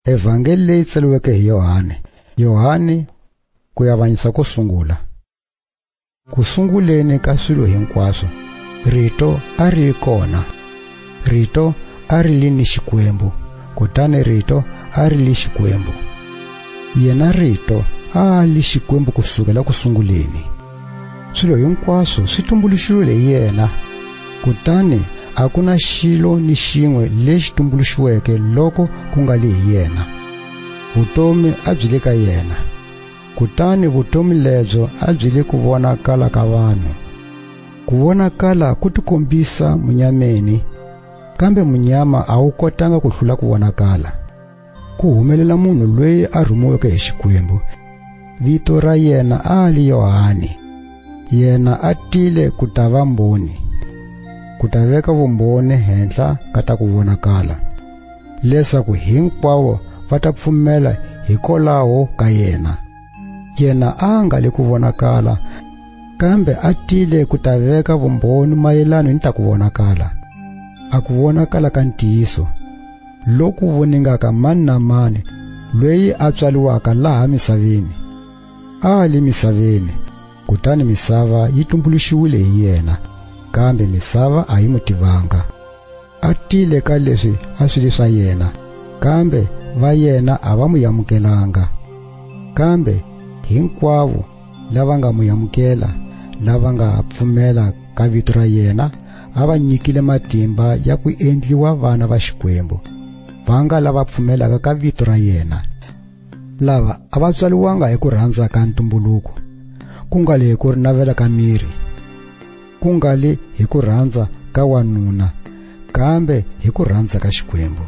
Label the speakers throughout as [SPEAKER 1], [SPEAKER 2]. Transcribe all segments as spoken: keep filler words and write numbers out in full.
[SPEAKER 1] Evangeli leyi tsaliweke hi Yohane. Yohane ku yavanyisa ko sungula. Ku sunguleni ka swilo hinkwaswo, Rito a ri kona. Rito a ri li ni Xikwembu, kutani Rito a ri li Xikwembu. Yena Rito a li Xikwembu kusukela ku sunguleni. Swilo hinkwaswo swi tumbuluxiwile hi yena, kutani a ku na xilo ni xin'we lexi tumbuluxiweke loko ku nga li hi yena. Vutomi a byi le ka yena, kutani vutomi lebyo a byi le ku vonakala ka vanhu. Ku vonakala ku tikombisa munyameni, kambe munyama a wu kotanga ku hlula ku vonakala. Ku humelela munhu loyi a rhumiweke hi Xikwembu. Vito ra yena a li Yohane. Yena a tile ku ta va mbhoni, ku ta veka vumbhoni henhla ka ta ku vonakala, leswaku hinkwavo va ta pfumela hikwalaho ka yena. Yena a nga le ku vonakala, kambe a tile ku ta veka vumbhoni mayelana ni ta ku vonakala. A ku vonakala ka ntiyiso, loku voningaka mani na mani loyi a tswaliwaka laha misaveni. A li misaveni, kutani misava yi tumbuluxiwile hi yena, kambe misava a yi mu tivanga. A tile ka leswi a swi li swa yena, kambe va yena a va mu amukelanga. Kambe hinkwavo lava nga mu amukela, lava nga pfumela ka vito ra yena, a va nyikile matimba ya ku endliwa vana va Xikwembu, va nga lava pfumelaka ka vito ra yena. Lava a va tswaliwanga hi ku rhandza ka ntumbuluko, ku nga li hi ku navela ka miri, ku nga li hi ku rhandza ka wanuna, kambe hi ku rhandza ka Xikwembu.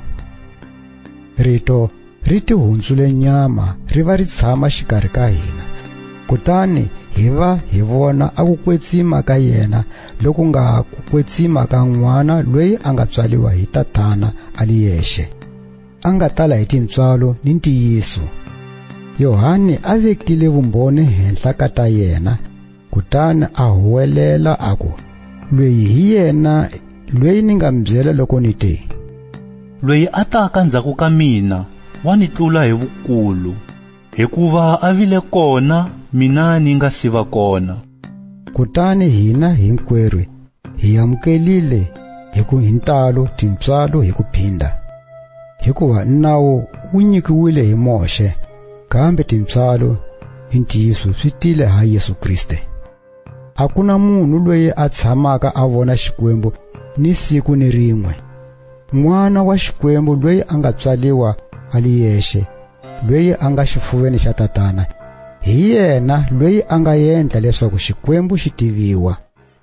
[SPEAKER 1] Rito ri ti hundzule nyama ri va ri tshama xikarhi ka hina, kutani hi va hi vona a ku kwetsima ka yena loku nga ku kwetsima ka n'wana loyi a nga tswaliwa hi tatana a li yexe, a nga tala hi tintswalo ni ntiyiso. Yohane a vekile vumbhoni henhla ka ta yena, kutani a huwelela a ku, loyi hi yena loyi ni nga mi byela loko ni te,
[SPEAKER 2] loyi a taka ndzhaku ka mina wa ni tlula hi vukulu, hikuva a vile kona mina ni nga si va kona.
[SPEAKER 1] Kutani hina hinkwerhu hi amukelile hi ku hintalo tintswalo hi ku phinda, hikuva nawu wu nyikiwile hi Moshe, kambe tintswalo hi ntiyiso swi tile ha Yesu Kriste. A ku na munhu loyi a tshamaka a vona Xikwembu ni siku ni rin'we. N'wana wa Xikwembu loyi a nga tswaliwa a li yexe, loyi a nga xifuveni xa tatana, hi yena loyi a nga endla leswaku Xikwembu xi tiviwa.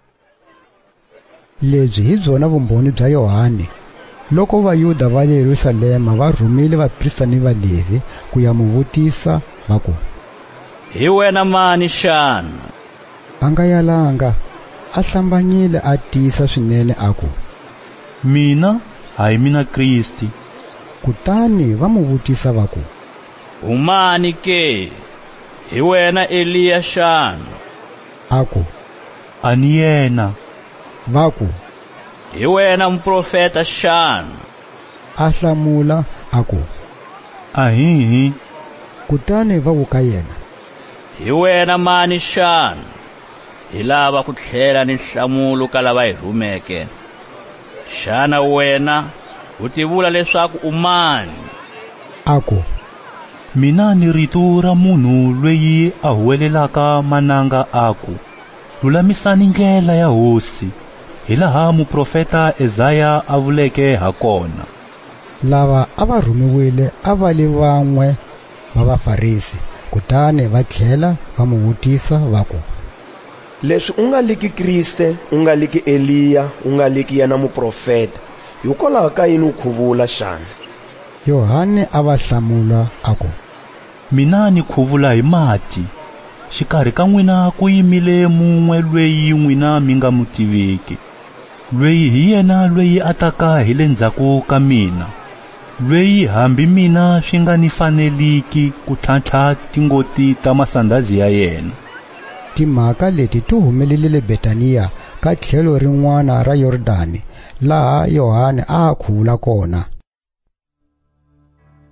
[SPEAKER 1] Lebyi hi byona vumbhoni bya Yohane, loko Vayuda va le Yerusalema va rhumile vaprista ni Valevi ku ya mu vutisa va ku,
[SPEAKER 3] hi wena mani xana?
[SPEAKER 1] A nga yalanga, a hlambanyile a tisa swinene a ku,
[SPEAKER 2] mina a hi mina Kristi.
[SPEAKER 1] Kutani va mu vutisa va ku,
[SPEAKER 3] umani ke? Hi wena Eliya xana?
[SPEAKER 1] A ku,
[SPEAKER 2] a ni yena.
[SPEAKER 1] Va ku,
[SPEAKER 3] hi wena mprofeta xana?
[SPEAKER 1] A hlamula a ku,
[SPEAKER 2] a hi hi.
[SPEAKER 1] Kutani va ku ka yena,
[SPEAKER 3] hi wena mani xana? Hi lava ku tlhela ni nhlamulo ka lava hi rhumeke. Xana wena u tivula leswaku u mani?
[SPEAKER 1] A ku,
[SPEAKER 2] mina ni rito ra munhu loyi a huwelelaka mananga a ku, lulamisani ndlela ya hosi, hi laha muprofeta Ezaya a vuleke ha kona.
[SPEAKER 1] Lava a va rhumiwile a va li van'we va Vafarisi, kutani va tlhela va mu vutisa va ku,
[SPEAKER 4] leswi u nga liki Kriste, u nga liki Eliya, u nga liki yena muprofeta, hikwalaho ka yini u khuvula xana?
[SPEAKER 1] Yohane a va hlamula a ku,
[SPEAKER 2] mina ni khuvula hi mati, xikarhi ka n'wina ku yimile mun'we loyi n'wina mi nga mu tiveki, loyi hi yena loyi a taka hi le ndzhaku ka mina, loyi hambi mina swi nga ni faneliki ku tlhantlha tingoti ta masandhazi ya yena.
[SPEAKER 1] Timhaka leti ti humelelile Betaniya ka tlhelo rin'wana ra Yordani, laha Yohane a khuvula kona.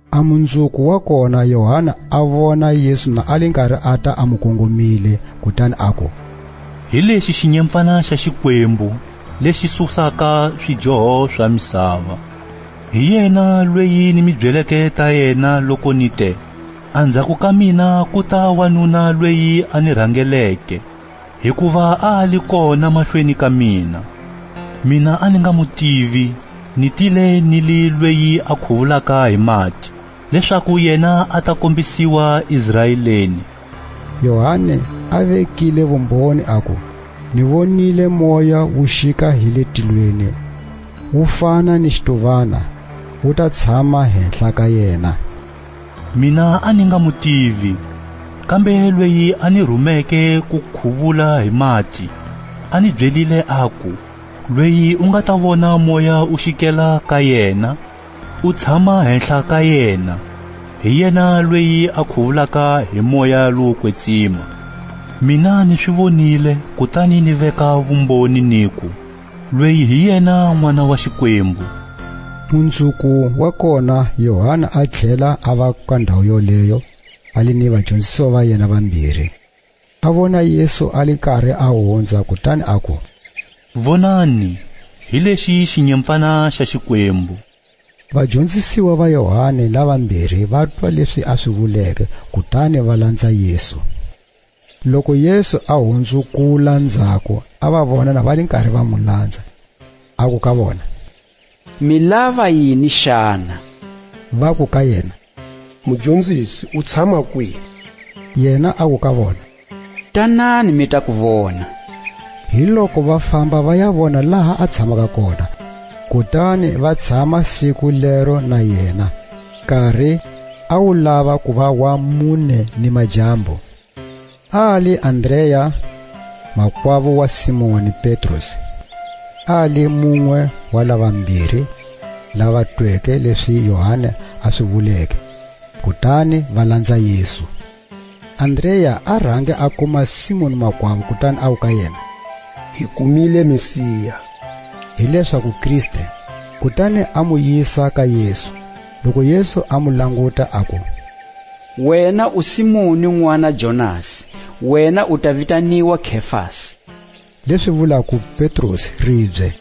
[SPEAKER 1] A mundzuku wa kona Yohana a vona Yesu na ali nkarhi ata amukongomile kutani ako,
[SPEAKER 2] hi lexi xinyempfana xa Xikwembu lexi susaka swidyoho swa misava. Hi yena lweyi ni mi byeleke ta yena loko ni te, andzhaku ka mina ku ta wanuna lweyi a ni rhangeleke, hikuva a ali kona mahlweni ka mina. Mina a ni nga mutivi, ni tile ni li lweyi a khuvulaka hi mati, leswaku yena a ta kombisiwa Israeleni.
[SPEAKER 1] Yohane a vekile vumbhoni ako, ni vonile moya wu xika hi le tilweni, wu fana ni xituvana, wu ta tshama henhla ka yena.
[SPEAKER 2] Mina a ni nga mutivi, kambe lweyi a ni rhumeke ku khuvula hi mati a ni byelile aku, lweyi u nga ta vona moya u xikela ka yena, u tshama henhla ka yena. Hi yena lweyi a khuvulaka hi moya lowo kwetsima. Mina ni swi vonile, kutani ni veka vumbhoni niku, lweyi hi yena n'wana wa Xikwembu.
[SPEAKER 1] Mundzuku wa kona Yohana a tlhela a va ka ndhawu yoleyo, ali ni vadyondzisi va yena vambirhi. A vona Yesu ali karhi a hundza kutani ako,
[SPEAKER 2] vonani, hi lexi xinyempfana xa Xikwembu.
[SPEAKER 1] Vadyondzisiwa va Yohane lavambirhi va twa leswi a swi vuleke kutani va landza Yesu. Loko Yesu a hundzukula ndzhaku, a va vona na va li nkarhi va n'wi landza. A ku ka vona,
[SPEAKER 5] mi lava yini xana?
[SPEAKER 1] Va ku ka yena,
[SPEAKER 6] Mudyondzisi u tshama kwihi?
[SPEAKER 1] Yena a ku ka vona,
[SPEAKER 5] tanani mi ta ku vona.
[SPEAKER 1] Hi loko va famba va ya vona laha a tshamaka kona, kutani va tshama siku lero na yena. Karhi a wu lava ku va wa mune ni majambu. Ali Andreya, makwavo wa Simoni Petros. Ali mumwe wa lavambirhi lava tweke leswi Yohane a swi vuleke, kutani va landza Yesu. Andreya a rhange a kuma Simoni makwavo kutani a wu ka yena,
[SPEAKER 6] Hi kumile Mesiya,
[SPEAKER 1] hi leswaku Kriste. Kutani a mu yisa ka Yesu. Loko Yesu a mu languta ako,
[SPEAKER 5] wena u Simoni n'wana Jonasi, wena u ta vitaniwa Khefasi.
[SPEAKER 1] leswi vulaku Petros ribye.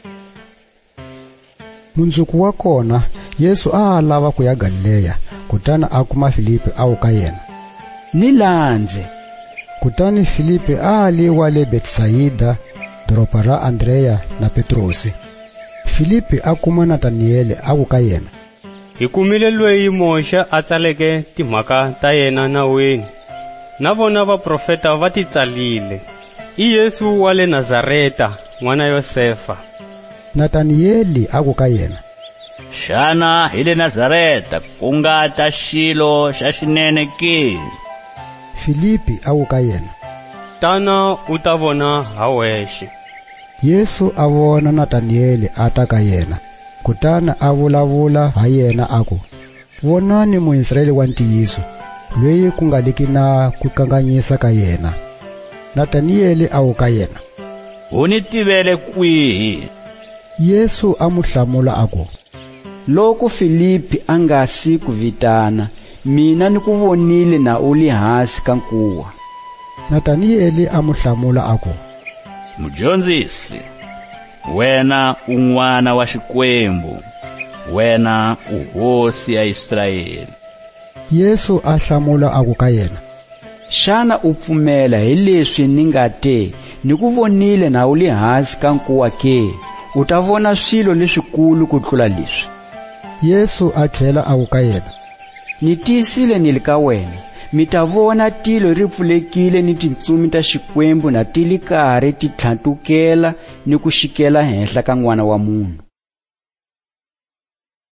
[SPEAKER 1] Mundzuku wa kona Yesu a lava ku ya Galileya, kutani a kuma Filipi a wu ka yena,
[SPEAKER 5] Ni landze.
[SPEAKER 1] kutani Filipi a ali wa le Bethsaida, doroba ra Andreya na Petrosi. Filipi a kuma Nataniyeli a ku ka yena,
[SPEAKER 7] Hi kumile lweyi Moxe a tsaleke timhaka ta yena naweni, na vona vaprofeta va ti tsalile. I Yesu wa le Nazareta, n'wana Yosefa.
[SPEAKER 1] Nataniyeli a ku ka yena,
[SPEAKER 3] Xana hi le Nazareta ku nga ta xilo xa xinene ke?
[SPEAKER 1] Filipi a ku ka yena.
[SPEAKER 7] Tana u ta vona ha wexe.
[SPEAKER 1] Yesu a vona Nataniyeli a ta ka yena, kutani a vulavula ha yena aku, vonani Muisraeli wa ntiyiso, lweyi ku nga liki na ku kanganyisa ka yena. Nataniyeli a wu ka yena,
[SPEAKER 3] U ni tivele kwihi?
[SPEAKER 1] Yesu a mu hlamula aku,
[SPEAKER 5] Loko Filipi a nga si ku vitana, mina ni ku vonile na u li hansi ka nkuwa.
[SPEAKER 1] Nataniyeli a mu hlamula aku,
[SPEAKER 3] Mudyondzisi, wena u n'wana wa Xikwembu, wena u hosi ya Israyeli.
[SPEAKER 1] Yesu a hlamula aku ka yena,
[SPEAKER 5] Xana u pfumela hi leswi ni nga te, ni ku vonile na u li hansi ka nkuwa ke? U ta vona swilo leswikulu ku tlula leswi.
[SPEAKER 1] Yesu a tlhela a ku ka yena,
[SPEAKER 5] Ni tiyisile ni le ka wena, mi ta vona tilo ri pfulekile ni tintsumi ta Xikwembu na ti li karhi ti tlhantukela ni ku xikela henhla ka N'wana wa Munhu.